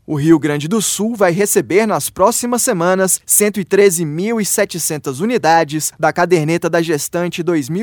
O Rio Grande do Sul vai receber nas próximas semanas 113.700 unidades da Caderneta da Gestante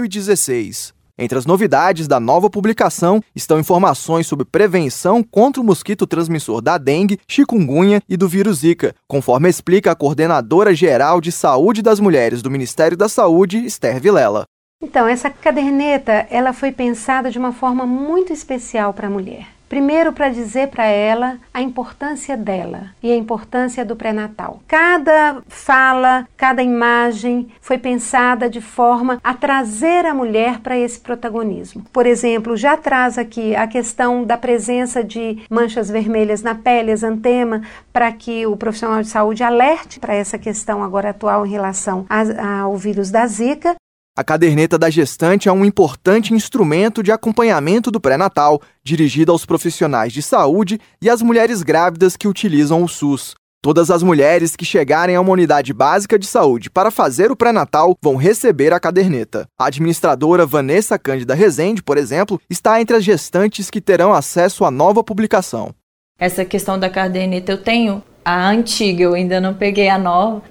2016. Entre as novidades da nova publicação estão informações sobre prevenção contra o mosquito transmissor da dengue, chikungunya e do vírus Zika, conforme explica a coordenadora geral de saúde das mulheres do Ministério da Saúde, Esther Vilela. Então, essa caderneta ela foi pensada de uma forma muito especial para a mulher. Primeiro, para dizer para ela a importância dela e a importância do pré-natal. Cada fala, cada imagem foi pensada de forma a trazer a mulher para esse protagonismo. Por exemplo, já traz aqui a questão da presença de manchas vermelhas na pele, exantema, para que o profissional de saúde alerte para essa questão agora atual em relação ao vírus da Zika. A Caderneta da Gestante é um importante instrumento de acompanhamento do pré-natal, dirigida aos profissionais de saúde e às mulheres grávidas que utilizam o SUS. Todas as mulheres que chegarem a uma unidade básica de saúde para fazer o pré-natal vão receber a caderneta. A administradora Vanessa Cândida Rezende, por exemplo, está entre as gestantes que terão acesso à nova publicação. Essa questão da caderneta eu tenho a antiga, eu ainda não peguei a nova,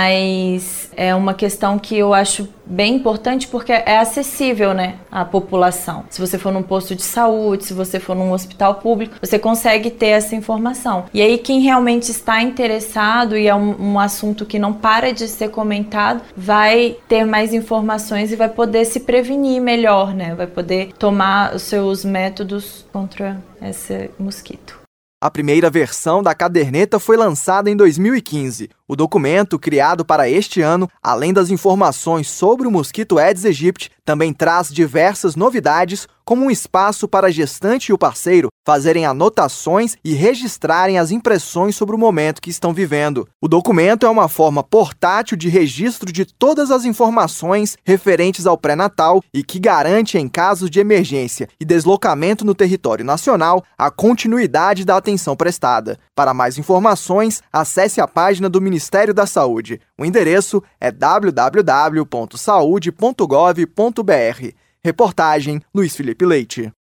mas é uma questão que eu acho bem importante porque é acessível, né, à população. Se você for num posto de saúde, se você for num hospital público, você consegue ter essa informação. E aí quem realmente está interessado e é um assunto que não para de ser comentado, vai ter mais informações e vai poder se prevenir melhor, né, vai poder tomar os seus métodos contra esse mosquito. A primeira versão da caderneta foi lançada em 2015. O documento, criado para este ano, além das informações sobre o mosquito Aedes aegypti, também traz diversas novidades, como um espaço para a gestante e o parceiro fazerem anotações e registrarem as impressões sobre o momento que estão vivendo. O documento é uma forma portátil de registro de todas as informações referentes ao pré-natal e que garante, em casos de emergência e deslocamento no território nacional, a continuidade da atenção prestada. Para mais informações, acesse a página do Ministério da Saúde. O endereço é www.saude.gov.br. Reportagem Luiz Felipe Leite.